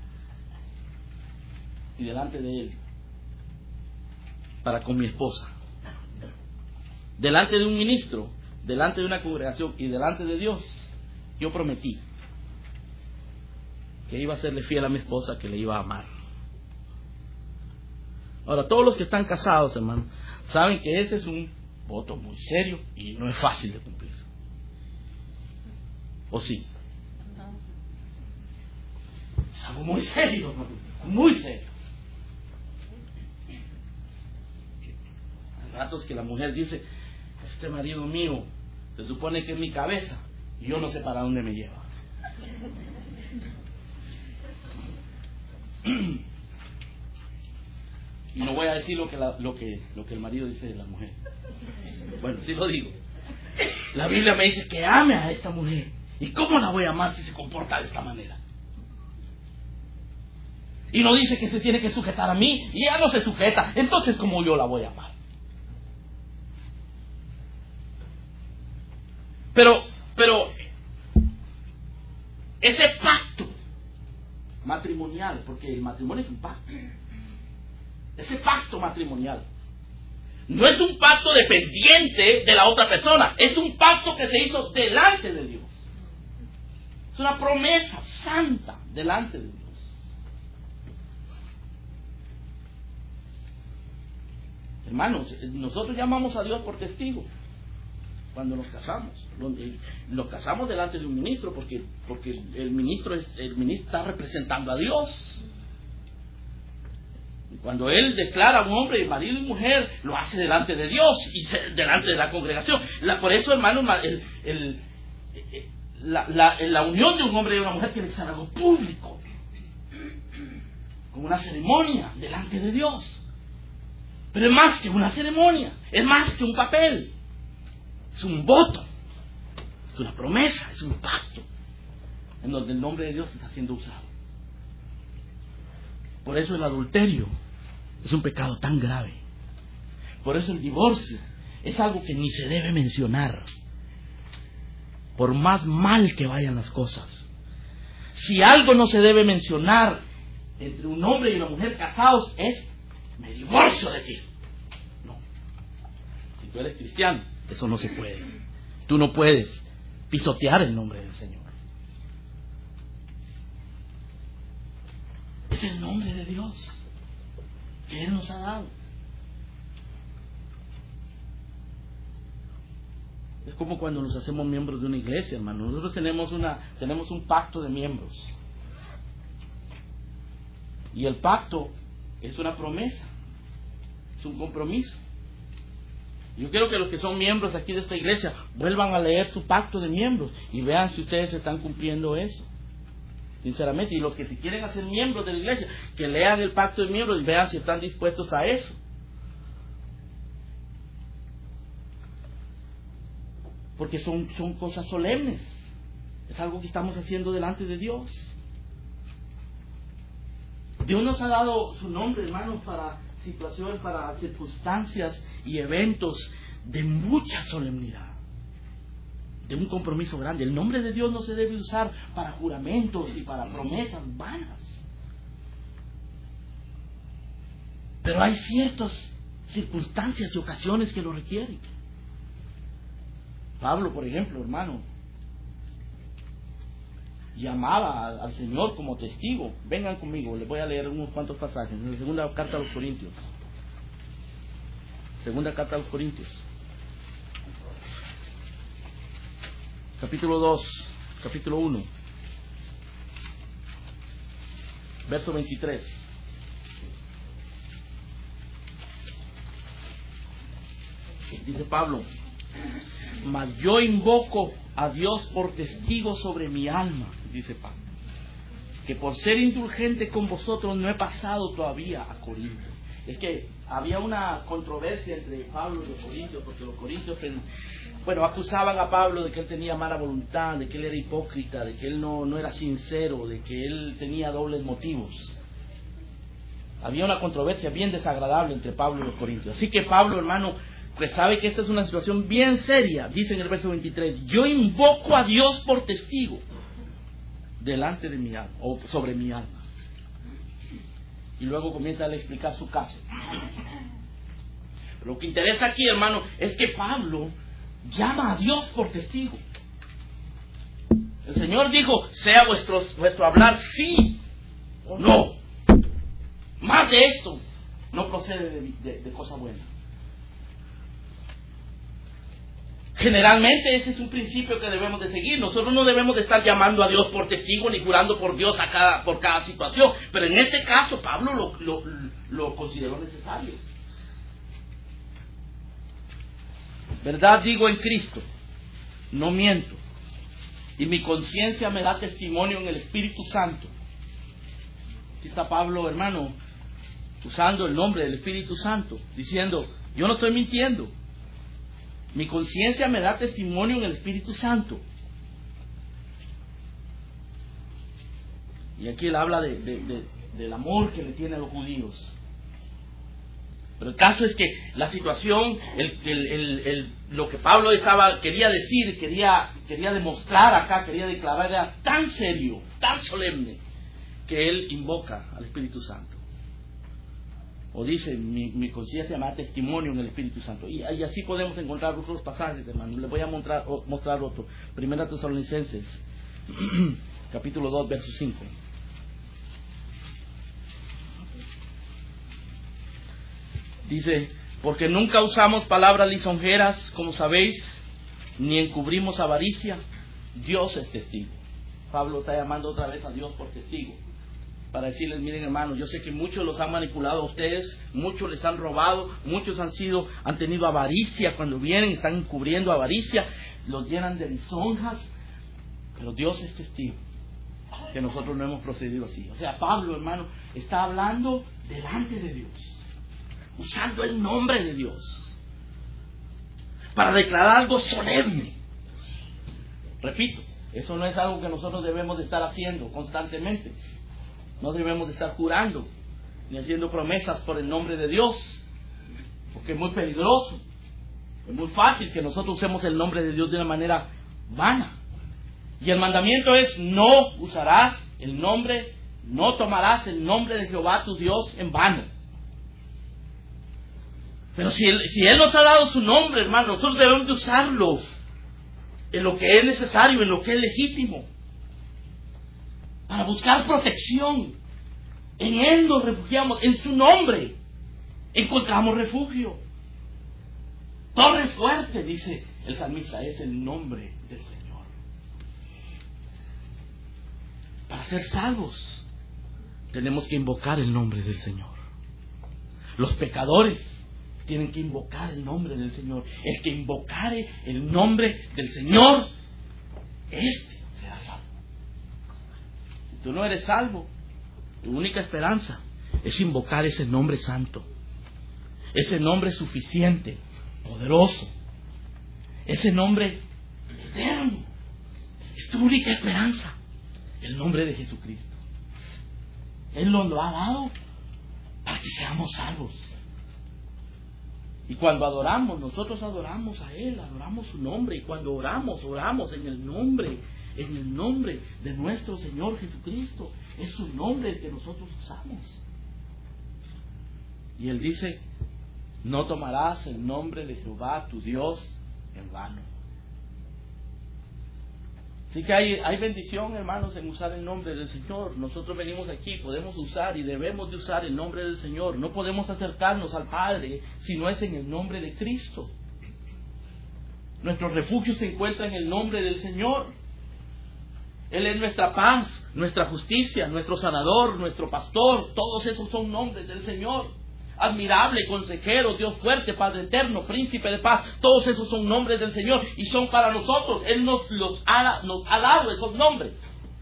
y delante de Él, para con mi esposa, delante de un ministro, delante de una congregación y delante de Dios. Yo prometí que iba a serle fiel a mi esposa, que le iba a amar. Ahora, todos los que están casados, hermano, saben que ese es un voto muy serio y no es fácil de cumplir. ¿O sí? Es algo muy serio, muy serio. Hay ratos que la mujer dice, este marido mío se supone que es mi cabeza y yo no sé para dónde me lleva. Y no voy a decir lo que el marido dice de la mujer. Bueno, sí lo digo. La Biblia me dice que ame a esta mujer. ¿Y cómo la voy a amar si se comporta de esta manera? Y no dice que se tiene que sujetar a mí y ella no se sujeta. Entonces, ¿cómo yo la voy a amar? Pero ese pacto matrimonial, porque el matrimonio es un pacto, ese pacto matrimonial no es un pacto dependiente de la otra persona, es un pacto que se hizo delante de Dios. Es una promesa santa delante de Dios. Hermanos, nosotros llamamos a Dios por testigo cuando nos casamos. Nos casamos delante de un ministro porque el ministro está representando a Dios. Y cuando él declara a un hombre, marido y mujer, lo hace delante de Dios y delante de la congregación. Por eso, hermano, la unión de un hombre y una mujer tiene que ser algo público, como una ceremonia delante de Dios. Pero es más que una ceremonia, es más que un papel, es un voto, es una promesa, es un pacto en donde el nombre de Dios está siendo usado. Por eso el adulterio es un pecado tan grave. Por eso el divorcio es algo que ni se debe mencionar, por más mal que vayan las cosas. Si algo no se debe mencionar entre un hombre y una mujer casados es: me divorcio de ti. No. Si tú eres cristiano, eso no se puede. Tú no puedes pisotear el nombre del Señor. Es el nombre de Dios que Él nos ha dado. Es como cuando nos hacemos miembros de una iglesia, hermano. Nosotros tenemos un pacto de miembros. Y el pacto es una promesa, es un compromiso. Yo quiero que los que son miembros aquí de esta iglesia vuelvan a leer su pacto de miembros y vean si ustedes están cumpliendo eso, sinceramente. Y los que si quieren hacer miembros de la iglesia, que lean el pacto de miembros y vean si están dispuestos a eso. Porque son cosas solemnes, es algo que estamos haciendo delante de Dios. Dios nos ha dado su nombre, hermanos, para situaciones, para circunstancias y eventos de mucha solemnidad, de un compromiso grande. El nombre de Dios no se debe usar para juramentos y para promesas vanas. Pero hay ciertas circunstancias y ocasiones que lo requieren. Pablo, por ejemplo, hermano, llamaba al Señor como testigo. Vengan conmigo, les voy a leer unos cuantos pasajes en la segunda carta a los Corintios. Segunda carta a los Corintios, capítulo 2, capítulo 1, verso 23. Dice Pablo: mas yo invoco a Dios por testigo sobre mi alma, dice Pablo, que por ser indulgente con vosotros no he pasado todavía a Corinto. Es que había una controversia entre Pablo y los corintios, porque los corintios, acusaban a Pablo de que él tenía mala voluntad, de que él era hipócrita, de que él no era sincero, de que él tenía dobles motivos. Había una controversia bien desagradable entre Pablo y los corintios. Así que Pablo, hermano, pues sabe que esta es una situación bien seria. Dice en el verso 23: yo invoco a Dios por testigo. delante de mi alma, o sobre mi alma. Y luego comienza a explicar su caso. Lo que interesa aquí, hermano, es que Pablo llama a Dios por testigo. El Señor dijo, sea vuestro hablar sí o no. Más de esto no procede de cosa buena. Generalmente ese es un principio que debemos de seguir. Nosotros no debemos de estar llamando a Dios por testigo ni jurando por Dios por cada situación. Pero en este caso Pablo lo consideró necesario. Verdad digo en Cristo, no miento. Y mi conciencia me da testimonio en el Espíritu Santo. Aquí está Pablo, hermano, usando el nombre del Espíritu Santo, diciendo, yo no estoy mintiendo. Mi conciencia me da testimonio en el Espíritu Santo. Y aquí él habla del amor que le tiene a los judíos. Pero el caso es que la situación, lo que Pablo quería decir, quería demostrar acá, quería declarar, era tan serio, tan solemne, que él invoca al Espíritu Santo. O dice, mi conciencia me da testimonio en el Espíritu Santo. Y así podemos encontrar otros pasajes, hermano. Les voy a mostrar otro. 1 Tesalonicenses, capítulo 2, verso 5. Dice, porque nunca usamos palabras lisonjeras, como sabéis, ni encubrimos avaricia. Dios es testigo. Pablo está llamando otra vez a Dios por testigo. Para decirles, miren hermanos, yo sé que muchos los han manipulado a ustedes, muchos les han robado, muchos han tenido avaricia cuando vienen, están encubriendo avaricia, los llenan de lisonjas, pero Dios es testigo que nosotros no hemos procedido así. O sea, Pablo, hermano, está hablando delante de Dios, usando el nombre de Dios, para declarar algo solemne. Repito, eso no es algo que nosotros debemos de estar haciendo constantemente. No debemos de estar jurando ni haciendo promesas por el nombre de Dios, porque es muy peligroso. Es muy fácil que nosotros usemos el nombre de Dios de una manera vana. Y el mandamiento es, no usarás el nombre, no tomarás el nombre de Jehová tu Dios en vano. Pero si Él nos ha dado su nombre, hermano, nosotros debemos de usarlo en lo que es necesario, en lo que es legítimo, para buscar protección. En Él nos refugiamos, en su nombre encontramos refugio. Torre fuerte, dice el salmista, es el nombre del Señor. Para ser salvos tenemos que invocar el nombre del Señor. Los pecadores tienen que invocar el nombre del Señor. El que invocare el nombre del Señor, este será salvo. Si tú no eres salvo, tu única esperanza es invocar ese nombre santo, ese nombre suficiente, poderoso, ese nombre eterno. Es tu única esperanza, el nombre de Jesucristo. Él nos lo ha dado para que seamos salvos. Y cuando adoramos, nosotros adoramos a Él, adoramos su nombre. Y cuando oramos en el nombre de nuestro Señor Jesucristo. Es su nombre el que nosotros usamos. Y Él dice, no tomarás el nombre de Jehová tu Dios en vano. Así que hay bendición, hermanos, en usar el nombre del Señor. Nosotros venimos aquí, podemos usar y debemos de usar el nombre del Señor. No podemos acercarnos al Padre si no es en el nombre de Cristo. Nuestro refugio se encuentra en el nombre del Señor. Él es nuestra paz, nuestra justicia, nuestro sanador, nuestro pastor. Todos esos son nombres del Señor. Admirable, consejero, Dios fuerte, Padre eterno, príncipe de paz. Todos esos son nombres del Señor y son para nosotros. Él nos ha dado esos nombres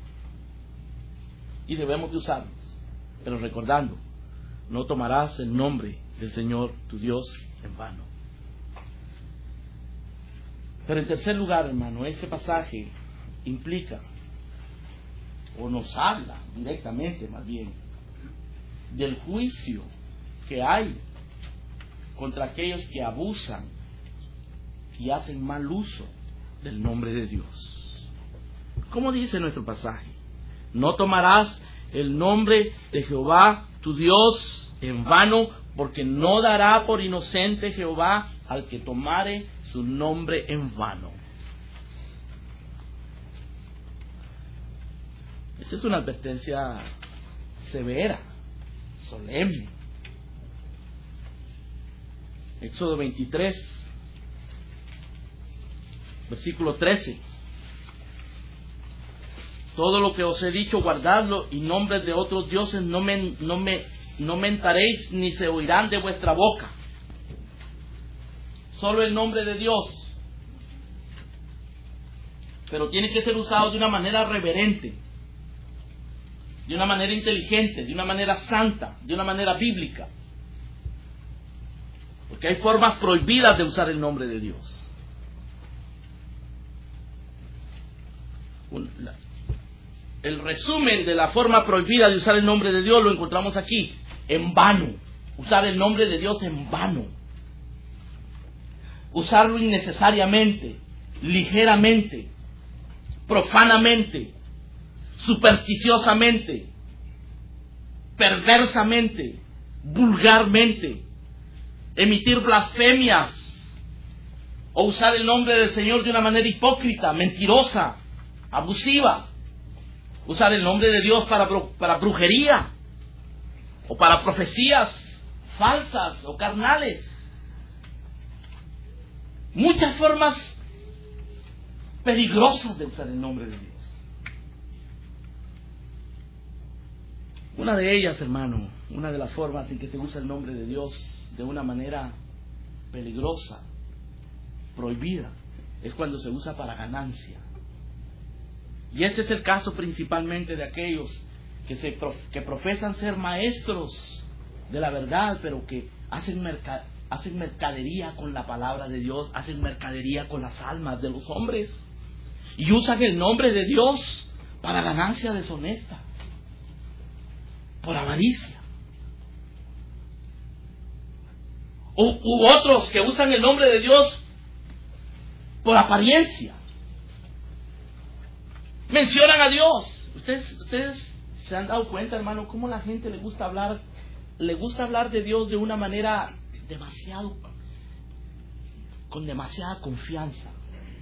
y debemos de usarlos. Pero recordando, no tomarás el nombre del Señor tu Dios en vano. Pero en tercer lugar, hermano, este pasaje implica, o nos habla directamente más bien, del juicio que hay contra aquellos que abusan y hacen mal uso del nombre de Dios. ¿Cómo dice nuestro pasaje? No tomarás el nombre de Jehová tu Dios en vano, porque no dará por inocente Jehová al que tomare su nombre en vano. Esta es una advertencia severa, solemne. Éxodo 23, versículo 13. Todo lo que os he dicho, guardadlo, y nombres de otros dioses no mentaréis, ni se oirán de vuestra boca. Solo el nombre de Dios. Pero tiene que ser usado de una manera reverente, de una manera inteligente, de una manera santa, de una manera bíblica. Porque hay formas prohibidas de usar el nombre de Dios. El resumen de la forma prohibida de usar el nombre de Dios lo encontramos aquí: en vano. Usar el nombre de Dios en vano. Usarlo innecesariamente, ligeramente, profanamente, supersticiosamente, perversamente, vulgarmente. Emitir blasfemias o usar el nombre del Señor de una manera hipócrita, mentirosa, abusiva. Usar el nombre de Dios para brujería o para profecías falsas o carnales. Muchas formas peligrosas de usar el nombre de Dios. Una de ellas, hermano, una de las formas en que se usa el nombre de Dios de una manera peligrosa, prohibida, es cuando se usa para ganancia. Y este es el caso principalmente de aquellos que profesan ser maestros de la verdad, pero que hacen mercadería con la palabra de Dios, hacen mercadería con las almas de los hombres, y usan el nombre de Dios para ganancia deshonesta, por avaricia. U otros que usan el nombre de Dios por apariencia. Mencionan a Dios. Ustedes se han dado cuenta, hermano, cómo la gente le gusta hablar de Dios de una manera con demasiada confianza,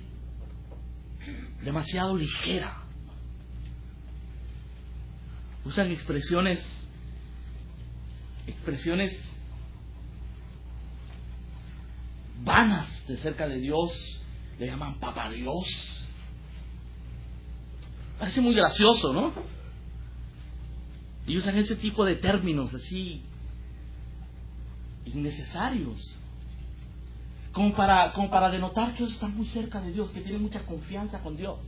demasiado ligera. Usan expresiones vanas de cerca de Dios. Le llaman Papá Dios. Parece muy gracioso, ¿no? Y usan ese tipo de términos así innecesarios, como para denotar que ellos están muy cerca de Dios, que tienen mucha confianza con Dios.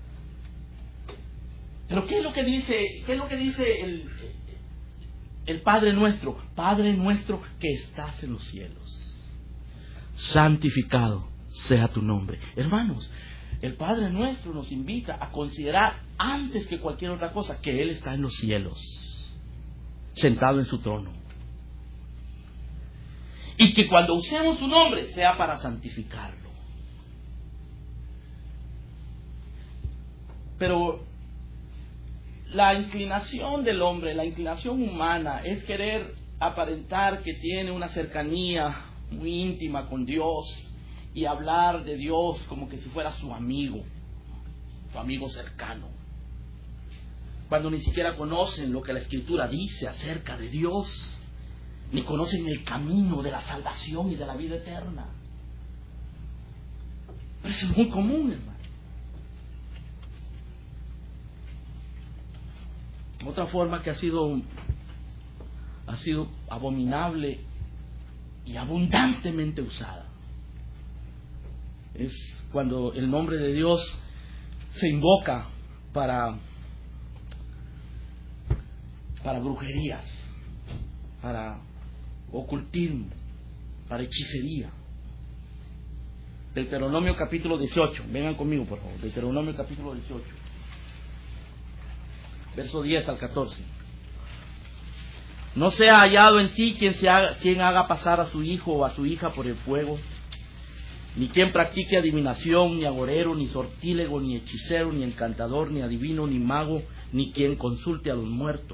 Pero ¿qué es lo que dice el Padre nuestro? Padre nuestro que estás en los cielos, santificado sea tu nombre. Hermanos, el Padre nuestro nos invita a considerar antes que cualquier otra cosa que Él está en los cielos, sentado en su trono. Y que cuando usemos su nombre sea para santificarlo. Pero la inclinación del hombre, la inclinación humana, es querer aparentar que tiene una cercanía muy íntima con Dios y hablar de Dios como que si fuera su amigo cercano, cuando ni siquiera conocen lo que la Escritura dice acerca de Dios, ni conocen el camino de la salvación y de la vida eterna. Pero eso es muy común, hermano. Otra forma que ha sido abominable y abundantemente usada es cuando el nombre de Dios se invoca para brujerías, para ocultismo, para hechicería. Deuteronomio capítulo 18, vengan conmigo por favor, Deuteronomio capítulo 18, verso 10 al 14. No sea hallado en ti quien haga pasar a su hijo o a su hija por el fuego, ni quien practique adivinación, ni agorero, ni sortílego, ni hechicero, ni encantador, ni adivino, ni mago, ni quien consulte a los muertos.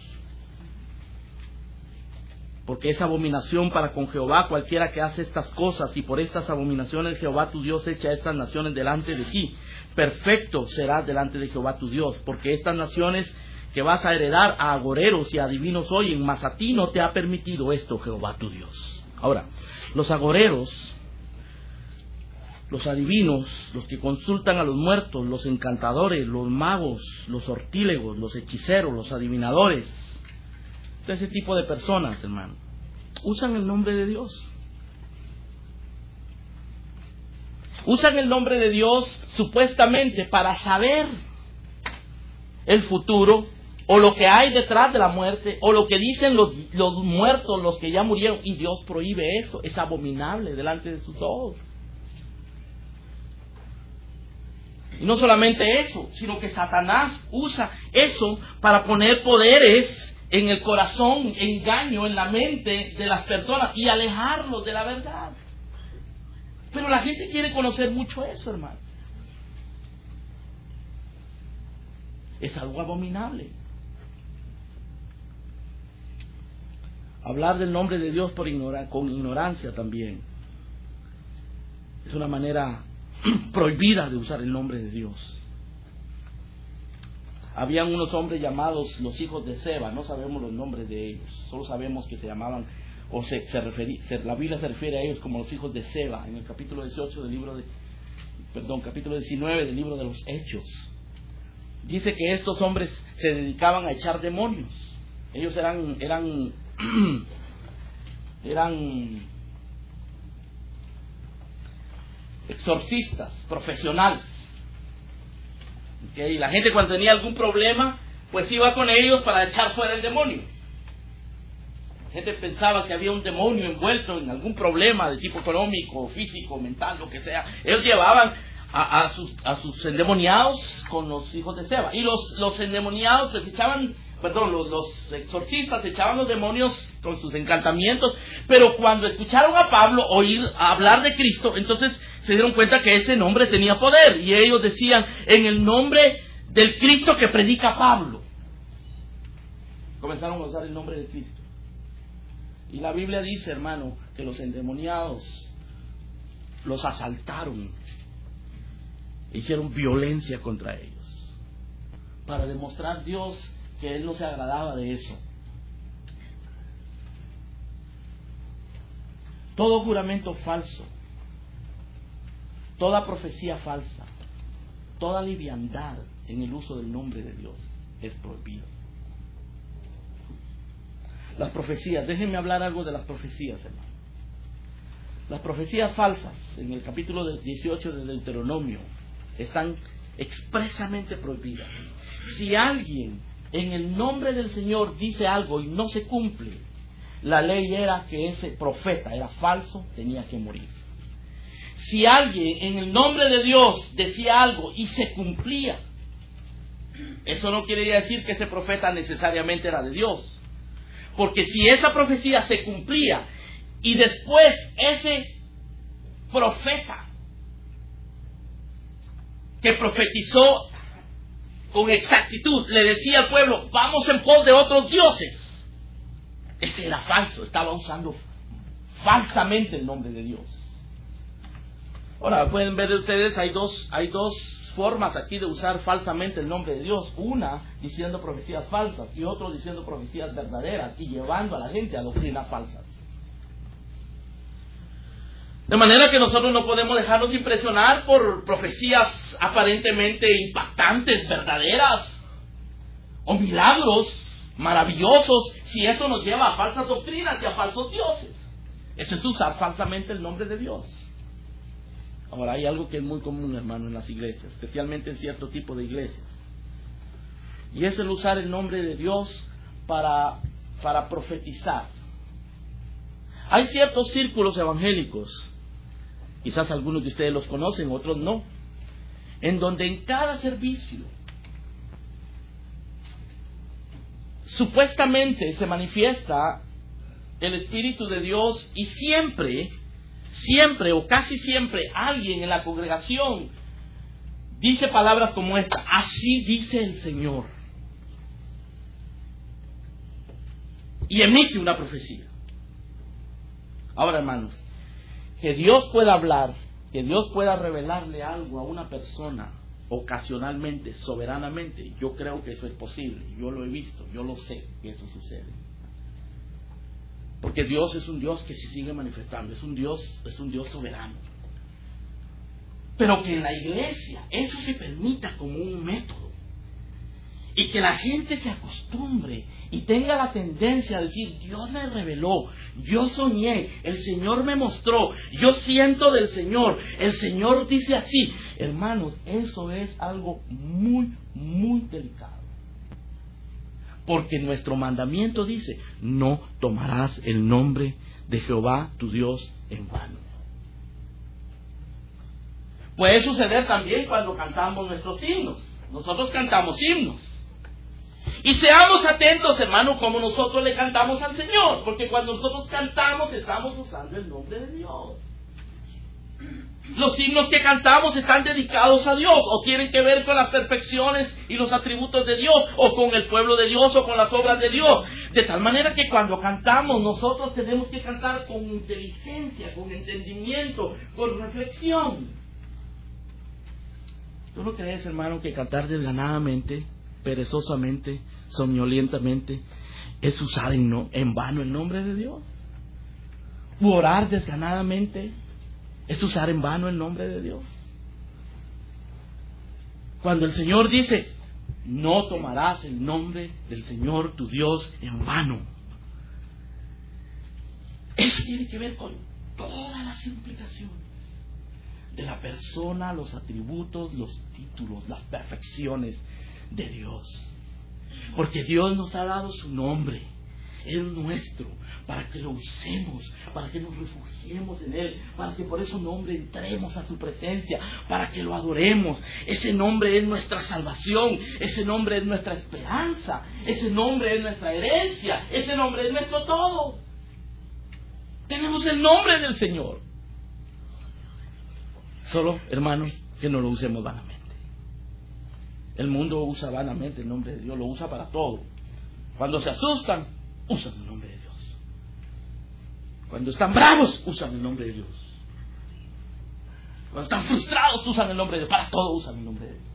Porque es abominación para con Jehová cualquiera que hace estas cosas, y por estas abominaciones Jehová tu Dios echa estas naciones delante de ti. Perfecto serás delante de Jehová tu Dios, porque estas naciones que vas a heredar a agoreros y a adivinos oyen, mas a ti no te ha permitido esto Jehová tu Dios. Ahora, los agoreros, los adivinos, los que consultan a los muertos, los encantadores, los magos, los sortílegos, los hechiceros, los adivinadores, ese tipo de personas, hermano, usan el nombre de Dios. Usan el nombre de Dios supuestamente para saber el futuro, o lo que hay detrás de la muerte, o lo que dicen los muertos, los que ya murieron, y Dios prohíbe eso. Es abominable delante de sus ojos. Y no solamente eso, sino que Satanás usa eso para poner poderes en el corazón, engaño en la mente de las personas y alejarlos de la verdad. Pero la gente quiere conocer mucho eso, hermano. Es algo abominable. Hablar del nombre de Dios con ignorancia también es una manera prohibida de usar el nombre de Dios. Habían unos hombres llamados los hijos de Seba, no sabemos los nombres de ellos, solo sabemos que se llamaban, o la Biblia se refiere a ellos como los hijos de Seba, en el capítulo 18 del capítulo 19 del libro de los Hechos. Dice que estos hombres se dedicaban a echar demonios. Ellos eran exorcistas profesionales. Y la gente, cuando tenía algún problema, pues iba con ellos para echar fuera el demonio. La gente pensaba que había un demonio envuelto en algún problema de tipo económico, físico, mental, lo que sea. Ellos llevaban a sus endemoniados con los hijos de Seba. Y los endemoniados les echaban, los exorcistas echaban los demonios con sus encantamientos. Pero cuando escucharon a Pablo hablar de Cristo, entonces se dieron cuenta que ese nombre tenía poder. Y ellos decían, en el nombre del Cristo que predica Pablo. Comenzaron a usar el nombre de Cristo. Y la Biblia dice, hermano, que los endemoniados los asaltaron, hicieron violencia contra ellos, para demostrar a Dios que Él no se agradaba de eso. Todo juramento falso, toda profecía falsa, toda liviandad en el uso del nombre de Dios es prohibido. Las profecías, déjenme hablar algo de las profecías, hermano. Las profecías falsas, en el capítulo 18 de Deuteronomio, están expresamente prohibidas. Si alguien en el nombre del Señor dice algo y no se cumple, la ley era que ese profeta era falso, tenía que morir. Si alguien en el nombre de Dios decía algo y se cumplía, eso no quiere decir que ese profeta necesariamente era de Dios. Porque si esa profecía se cumplía y después ese profeta que profetizó con exactitud le decía al pueblo, vamos en pos de otros dioses, ese era falso, estaba usando falsamente el nombre de Dios. Ahora pueden ver ustedes, hay dos formas aquí de usar falsamente el nombre de Dios. Una diciendo profecías falsas y otro diciendo profecías verdaderas y llevando a la gente a doctrinas falsas. De manera que nosotros no podemos dejarnos impresionar por profecías aparentemente impactantes, verdaderas, o milagros maravillosos, si eso nos lleva a falsas doctrinas y a falsos dioses. Eso es usar falsamente el nombre de Dios. Ahora, hay algo que es muy común, hermano, en las iglesias, especialmente en cierto tipo de iglesias, y es el usar el nombre de Dios para profetizar. Hay ciertos círculos evangélicos, quizás algunos de ustedes los conocen, otros no, en donde en cada servicio supuestamente se manifiesta el Espíritu de Dios y siempre siempre o casi siempre alguien en la congregación dice palabras como esta: así dice el Señor, y emite una profecía. Ahora, hermanos, que Dios pueda hablar, que Dios pueda revelarle algo a una persona ocasionalmente, soberanamente, yo creo que eso es posible. Yo lo he visto, yo lo sé que eso sucede. Porque Dios es un Dios que se sigue manifestando, es un Dios soberano. Pero que en la iglesia eso se permita como un método, y que la gente se acostumbre y tenga la tendencia a decir: Dios me reveló, yo soñé, el Señor me mostró, yo siento del Señor, el Señor dice así. Hermanos, eso es algo muy, muy delicado. Porque nuestro mandamiento dice: no tomarás el nombre de Jehová tu Dios en vano. Puede suceder también cuando cantamos nuestros himnos. Nosotros cantamos himnos. Y seamos atentos, hermano, como nosotros le cantamos al Señor. Porque cuando nosotros cantamos, estamos usando el nombre de Dios. Los himnos que cantamos están dedicados a Dios, o tienen que ver con las perfecciones y los atributos de Dios, o con el pueblo de Dios, o con las obras de Dios. De tal manera que cuando cantamos, nosotros tenemos que cantar con inteligencia, con entendimiento, con reflexión. ¿Tú no crees, hermano, que cantar desganadamente, perezosamente, somnolientamente, es usar en vano el nombre de Dios? ¿U orar desganadamente es usar en vano el nombre de Dios? Cuando el Señor dice: no tomarás el nombre del Señor tu Dios en vano, eso tiene que ver con todas las implicaciones de la persona, los atributos, los títulos, las perfecciones de Dios. Porque Dios nos ha dado su nombre, es nuestro, para que lo usemos, para que nos refugiemos en Él, para que por ese nombre entremos a su presencia, para que lo adoremos. Ese nombre es nuestra salvación, ese nombre es nuestra esperanza, ese nombre es nuestra herencia, ese nombre es nuestro todo. Tenemos el nombre del Señor. Solo, hermanos, que no lo usemos vanamente. El mundo usa vanamente el nombre de Dios, lo usa para todo. Cuando se asustan, usan el nombre de Dios. Cuando están bravos, usan el nombre de Dios. Cuando están frustrados, usan el nombre de Dios. Para todo usan el nombre de Dios.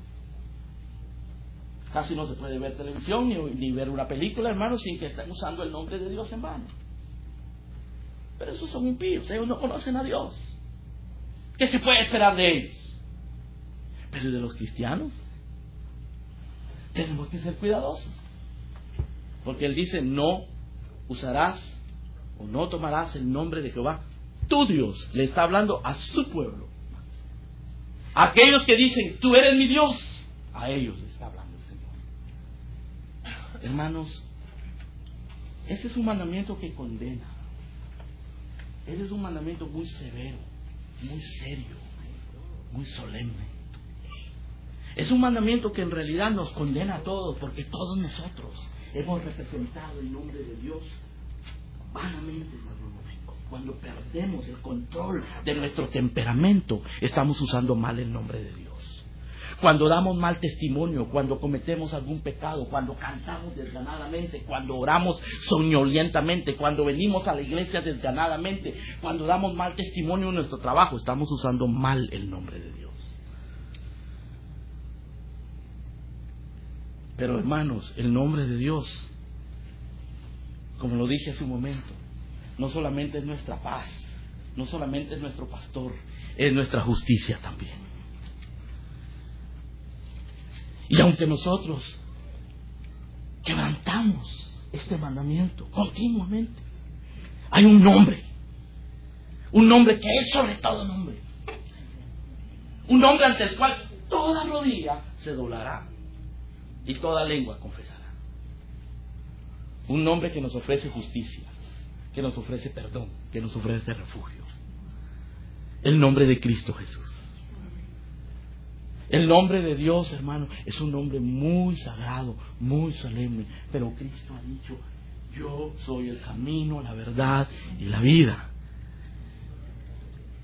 Casi no se puede ver televisión ni ver una película, hermanos, sin que estén usando el nombre de Dios en vano. Pero esos son impíos, ellos no conocen a Dios. ¿Qué se puede esperar de ellos? Pero de los cristianos tenemos que ser cuidadosos. Porque Él dice: no usarás o no tomarás el nombre de Jehová tu Dios. Le está hablando a su pueblo. A aquellos que dicen: tú eres mi Dios, a ellos le está hablando el Señor. Hermanos, ese es un mandamiento que condena. Ese es un mandamiento muy severo, muy serio, muy solemne. Es un mandamiento que en realidad nos condena a todos, porque todos nosotros hemos representado el nombre de Dios vanamente en algún momento. Cuando perdemos el control de nuestro temperamento, estamos usando mal el nombre de Dios. Cuando damos mal testimonio, cuando cometemos algún pecado, cuando cantamos desganadamente, cuando oramos soñolientamente, cuando venimos a la iglesia desganadamente, cuando damos mal testimonio en nuestro trabajo, estamos usando mal el nombre de Dios. Pero, hermanos, el nombre de Dios, como lo dije hace un momento, no solamente es nuestra paz, no solamente es nuestro pastor, es nuestra justicia también. Y aunque nosotros quebrantamos este mandamiento continuamente, hay un nombre que es sobre todo nombre, un nombre ante el cual toda rodilla se doblará y toda lengua confesará. Un nombre que nos ofrece justicia, que nos ofrece perdón, que nos ofrece refugio. El nombre de Cristo Jesús. El nombre de Dios, hermano, es un nombre muy sagrado, muy solemne. Pero Cristo ha dicho: yo soy el camino, la verdad y la vida.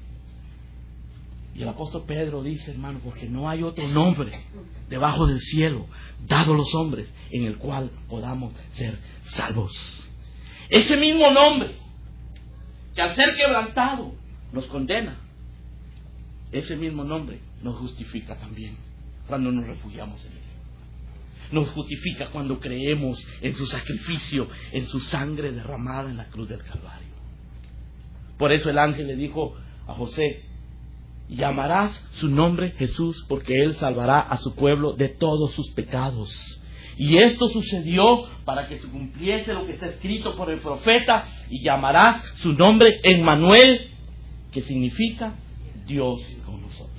Y el apóstol Pedro dice, hermano, porque no hay otro nombre debajo del cielo dado a los hombres en el cual podamos ser salvos. Ese mismo nombre que al ser quebrantado nos condena, ese mismo nombre nos justifica también cuando nos refugiamos en él. Nos justifica cuando creemos en su sacrificio, en su sangre derramada en la cruz del Calvario. Por eso el ángel le dijo a José, llamarás su nombre Jesús, porque él salvará a su pueblo de todos sus pecados. Y esto sucedió para que se cumpliese lo que está escrito por el profeta, y llamarás su nombre Emmanuel, que significa Dios con nosotros.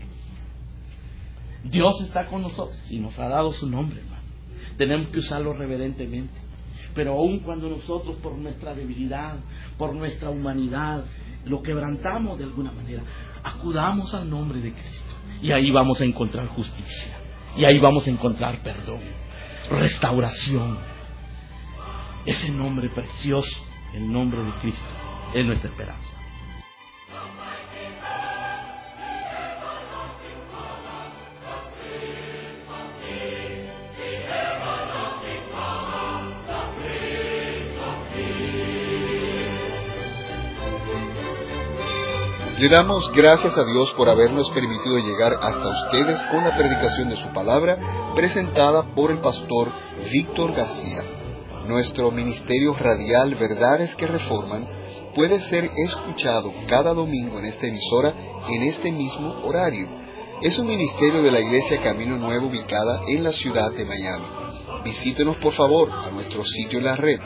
Dios está con nosotros y nos ha dado su nombre, hermano. Tenemos que usarlo reverentemente. Pero aun cuando nosotros, por nuestra debilidad, por nuestra humanidad, lo quebrantamos de alguna manera, acudamos al nombre de Cristo. Y ahí vamos a encontrar justicia. Y ahí vamos a encontrar perdón, restauración. Ese nombre precioso, el nombre de Cristo, es nuestra esperanza. Le damos gracias a Dios por habernos permitido llegar hasta ustedes con la predicación de su palabra presentada por el pastor Víctor García. Nuestro ministerio radial Verdades que Reforman puede ser escuchado cada domingo en esta emisora en este mismo horario. Es un ministerio de la Iglesia Camino Nuevo ubicada en la ciudad de Miami. Visítenos por favor a nuestro sitio en la red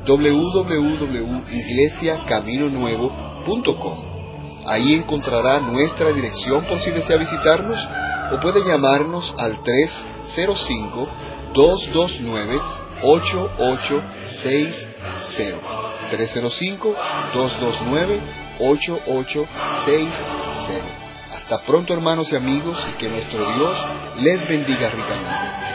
www.iglesiacaminonuevo.com. Ahí encontrará nuestra dirección por si desea visitarnos, o puede llamarnos al 305-229-8860. 305-229-8860. Hasta pronto, hermanos y amigos, y que nuestro Dios les bendiga ricamente.